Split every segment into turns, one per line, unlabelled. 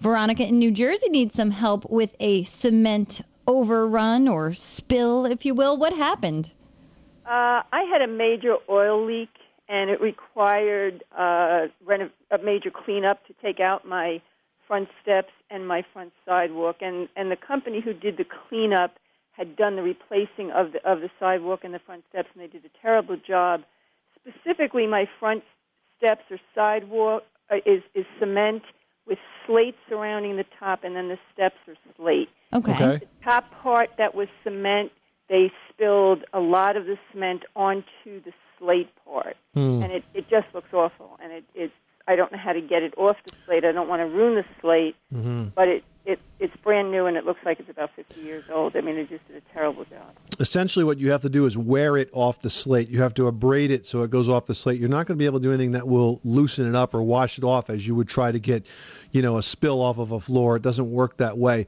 Veronica in New Jersey needs some help with a cement overrun or spill, if you will. What happened?
I had a major oil leak, and it required a major cleanup to take out my front steps and my front sidewalk. And the company who did the cleanup had done the replacing of the sidewalk and the front steps, and they did a terrible job. Specifically, my front steps or sidewalk is cement with slate surrounding the top, and then the steps are slate.
Okay.
The top part that was cement, they spilled a lot of the cement onto the slate part, and it just looks awful. And I don't know how to get it off the slate. I don't want to ruin the slate, but it's brand new, and it looks like it's about 50 years old. I mean, they just did a terrible job.
Essentially, what you have to do is wear it off the slate. You have to abrade it so it goes off the slate. You're not going to be able to do anything that will loosen it up or wash it off as you would try to get, a spill off of a floor. It doesn't work that way.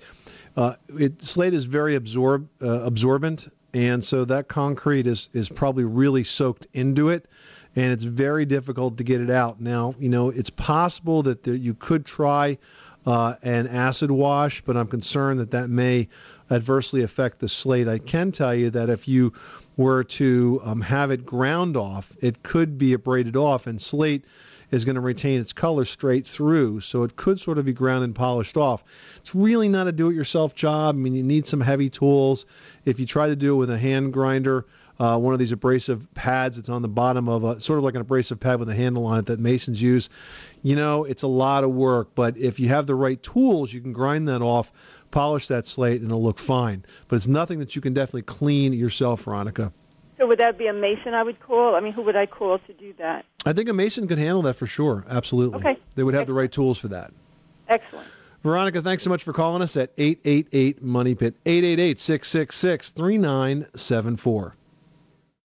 Slate is very absorbent, and so that concrete is probably really soaked into it, and it's very difficult to get it out. Now, it's possible that you could try an acid wash, but I'm concerned that may adversely affect the slate. I can tell you that if you were to have it ground off, it could be abraded off, and slate is going to retain its color straight through, so it could sort of be ground and polished off. It's really not a do-it-yourself job. I mean, you need some heavy tools. If you try to do it with a hand grinder, one of these abrasive pads that's on the bottom of sort of like an abrasive pad with a handle on it that masons use, it's a lot of work. But if you have the right tools, you can grind that off, polish that slate, and it'll look fine. But it's nothing that you can definitely clean yourself, Veronica.
So would that be a mason I would call? I mean, who would I call to do that?
I think a mason could handle that for sure. Absolutely.
Okay.
They would have the right tools for that.
Excellent.
Veronica, thanks so much for calling us at 888-MONEY-PIT, 888-666-3974.